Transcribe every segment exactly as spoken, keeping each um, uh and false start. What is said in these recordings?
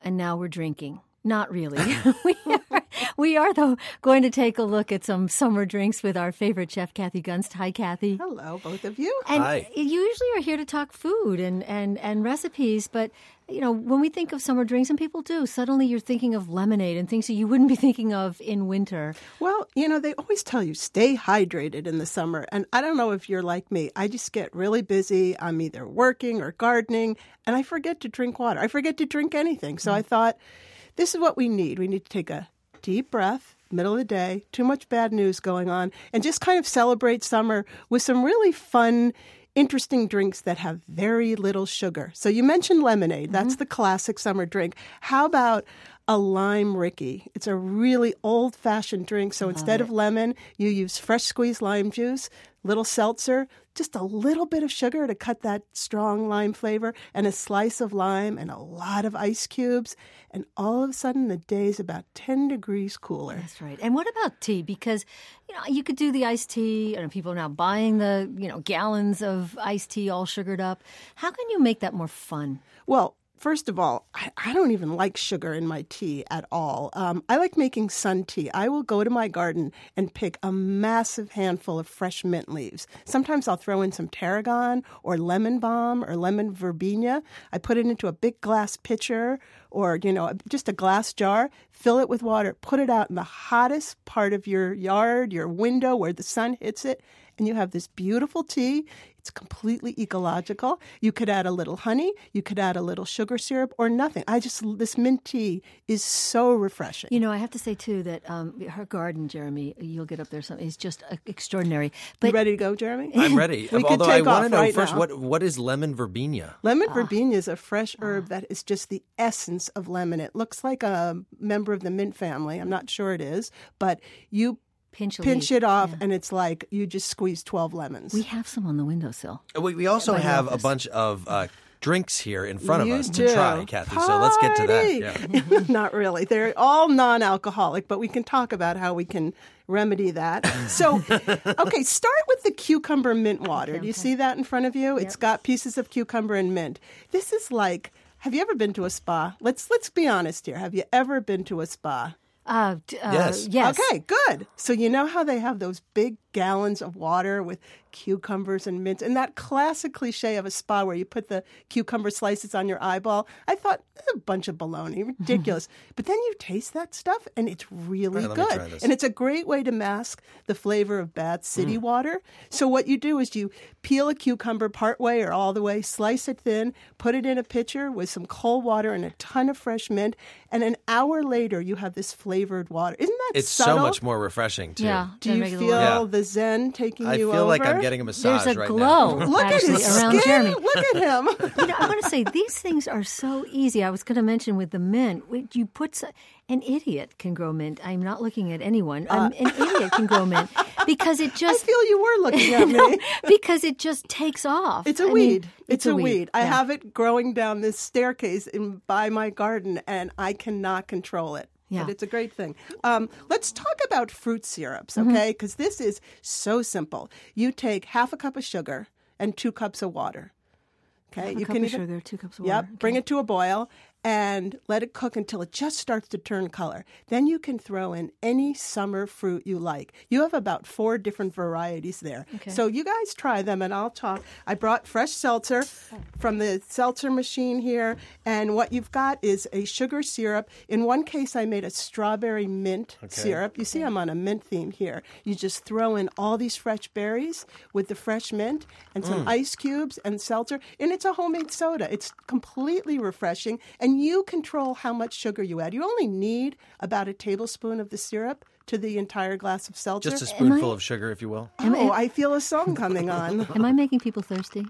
and now we're drinking. Not really. we, are, we are, though, going to take a look at some summer drinks with our favorite chef, Kathy Gunst. Hi, Kathy. Hello, both of you. And Hi. you usually are here to talk food and, and, and recipes, but, you know, when we think of summer drinks, and people do, suddenly you're thinking of lemonade and things that you wouldn't be thinking of in winter. Well, you know, they always tell you stay hydrated in the summer. And I don't know if you're like me. I just get really busy. I'm either working or gardening, and I forget to drink water. I forget to drink anything. So mm. I thought, this is what we need. We need to take a deep breath, middle of the day, too much bad news going on, and just kind of celebrate summer with some really fun, interesting drinks that have very little sugar. So you mentioned lemonade. Mm-hmm. That's the classic summer drink. How about a lime Ricky? It's a really old-fashioned drink. So instead it. of lemon, you use fresh squeezed lime juice, little seltzer, just a little bit of sugar to cut that strong lime flavor, and a slice of lime and a lot of ice cubes. And all of a sudden, the day's about ten degrees cooler. That's right. And what about tea? Because, you know, you could do the iced tea, and people are now buying the, you know, gallons of iced tea all sugared up. How can you make that more fun? Well, first of all, I, I don't even like sugar in my tea at all. Um, I like making sun tea. I will go to my garden and pick a massive handful of fresh mint leaves. Sometimes I'll throw in some tarragon or lemon balm or lemon verbena. I put it into a big glass pitcher or, you know, just a glass jar, fill it with water, put it out in the hottest part of your yard, your window where the sun hits it, and you have this beautiful tea. It's completely ecological. You could add a little honey. You could add a little sugar syrup or nothing. I just, this mint tea is so refreshing. You know, I have to say, too, that um, her garden, Jeremy, you'll get up there, something is just uh, extraordinary. But you ready to go, Jeremy? I'm ready. We Although could take I want to know right first, now. what what is lemon verbena? Lemon ah. verbena is a fresh herb ah. that is just the essence of lemon. It looks like a member of the mint family. I'm not sure it is, but you Pinch, Pinch it off, yeah. and it's like you just squeeze twelve lemons. We have some on the windowsill. We, we also I have a bunch of uh, drinks here in front you of us do. to try, Kathy. Party. So let's get to that. Yeah. Not really. They're all non-alcoholic, but we can talk about how we can remedy that. So, okay, start with the cucumber mint water. Okay, Do you okay. see that in front of you? Yep. It's got pieces of cucumber and mint. This is like, have you ever been to a spa? Let's let's be honest here. Have you ever been to a spa? Uh, uh, yes. yes. Okay, good. So you know how they have those big gallons of water with cucumbers and mints, and that classic cliche of a spa where you put the cucumber slices on your eyeball? I thought, a bunch of baloney, ridiculous. But then you taste that stuff, and it's really right, let me good. try this. And it's a great way to mask the flavor of Bath City Mm. water. So what you do is you peel a cucumber part way or all the way, slice it thin, put it in a pitcher with some cold water and a ton of fresh mint, and an hour later you have this flavored water. Isn't that It's subtle? so much more refreshing, too. Yeah. Do you regular feel Yeah. the zen taking I you over? feel like I'm getting a massage There's a right glow. now. Look at actually, his around skin. Jeremy. Look at him. You know, I want to say these things are so easy. I was going to mention with the mint, you put so, an idiot can grow mint. I'm not looking at anyone. Uh, um, an idiot can grow mint because it I just feel you were looking at me. no, because it just takes off. It's a I mean, weed. It's, a, weed. I Yeah. have it growing down this staircase in by my garden, and I cannot control it. Yeah. But it's a great thing. Um, let's talk about fruit syrups, okay? Because this is so simple. You take half a cup of sugar and two cups of water. Okay, Half a you cup can of even, sugar, two cups of Yep, water. Okay. bring it to a boil and let it cook until it just starts to turn color. Then you can throw in any summer fruit you like. You have about four different varieties there. Okay. So you guys try them and I'll talk. I brought fresh seltzer from the seltzer machine here, and what you've got is a sugar syrup. In one case, I made a strawberry mint Okay. syrup. You see I'm on a mint theme here. You just throw in all these fresh berries with the fresh mint and some ice cubes and seltzer, and it's a homemade soda. It's completely refreshing, and you control how much sugar you add. You only need about a tablespoon of the syrup to the entire glass of seltzer. Just a spoonful I- of sugar, if you will. Oh, I feel a song coming on. Am I making people thirsty?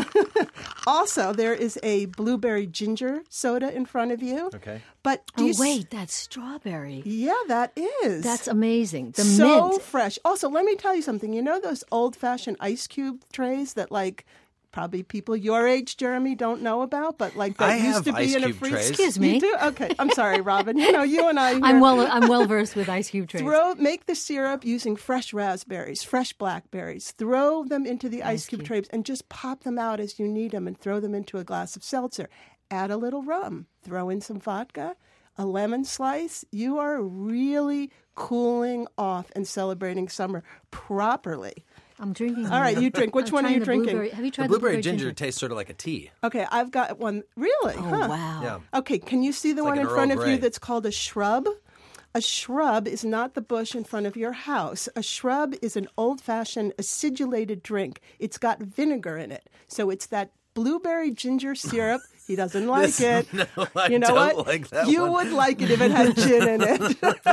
Also, there is a blueberry ginger soda in front of you. Okay. But do Oh, you s- wait, that's strawberry. Yeah, that is. That's amazing. The so mint. fresh. Also, let me tell you something. You know those old-fashioned ice cube trays that, like, probably people your age, Jeremy, don't know about, but like that I used have to be ice in a cube freezer. trays. Excuse me. You do? Okay, I'm sorry, Robin. You know, you and I. I'm here- well. I'm well versed with ice cube trays. Throw, make the syrup using fresh raspberries, fresh blackberries. Throw them into the ice, Ice cube cube. trays and just pop them out as you need them and throw them into a glass of seltzer. add a little rum, throw in some vodka, a lemon slice. You are really cooling off and celebrating summer properly. I'm drinking. All right, you drink. Which I'm one are you the drinking? blueberry- Have you tried The the blueberry, blueberry ginger, tastes sort of like a tea. Okay, I've got one. Really? Oh, Huh. wow. Yeah. Okay, can you see the It's one like in an front Earl of you Grey. that's called a shrub? A shrub is not the bush in front of your house. A shrub is an old-fashioned acidulated drink. It's got vinegar in it. So it's that blueberry ginger syrup. He doesn't like This- it. no, I you know don't what? like that you one. would like it if it had gin in it.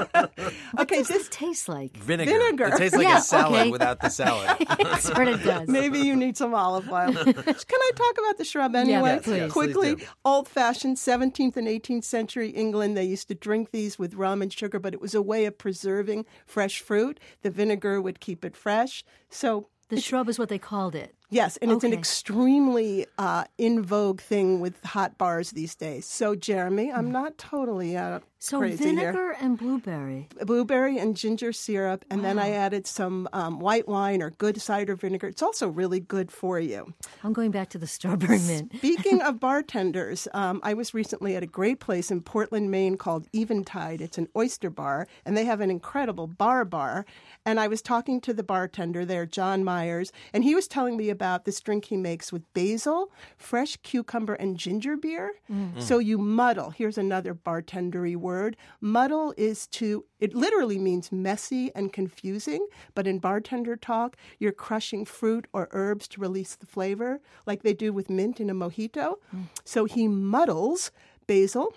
okay, What does this it taste like? Vinegar. Vinegar. It tastes like Yeah, a salad okay. without the salad. That's what it does. maybe you need some olive oil. Can I talk about the shrub anyway? Yes, please. Quickly, Please do. old-fashioned seventeenth and eighteenth century England, they used to drink these with rum and sugar, but it was a way of preserving fresh fruit. The vinegar would keep it fresh. So The shrub is what they called it. yes, and it's an Okay. extremely uh, in vogue thing with hot bars these days. So, Jeremy, I'm not totally uh, So crazy here. vinegar and blueberry. Blueberry and ginger syrup, and then I added some um, white wine or good cider vinegar. It's also really good for you. I'm going back to the strawberry mint. Speaking of bartenders, um, I was recently at a great place in Portland, Maine called Eventide. It's an oyster bar, and they have an incredible bar bar. And I was talking to the bartender there, John Myers, and he was telling me about this drink he makes with basil, fresh cucumber, and ginger beer. So you muddle. Here's another bartendery word. Muddle is to, it literally means messy and confusing, but in bartender talk, you're crushing fruit or herbs to release the flavor, like they do with mint in a mojito. So he muddles basil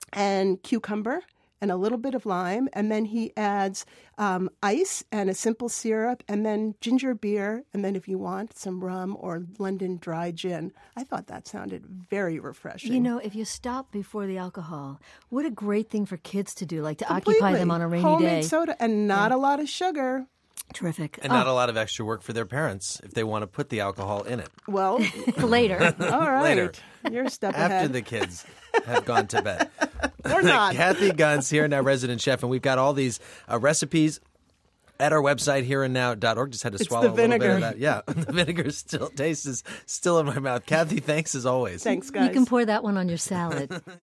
and cucumber and a little bit of lime, and then he adds um, ice and a simple syrup, and then ginger beer, and then if you want, some rum or London dry gin. I thought that sounded very refreshing. You know, if you stop before the alcohol, what a great thing for kids to do, like to Completely. occupy them on a rainy Homemade day. soda, and not a lot of sugar. Terrific. And not a lot of extra work for their parents if they want to put the alcohol in it Well, Oh, later. all right. Later. You're a step after ahead. the kids have gone to bed. Or not. Kathy Guns here, now resident chef, and we've got all these uh, recipes at our website, here and now dot org. Just had to It's swallow the a little bit vinegar. of that. Yeah, the vinegar still taste is still in my mouth. Kathy, thanks as always. Thanks, guys. You can pour that one on your salad.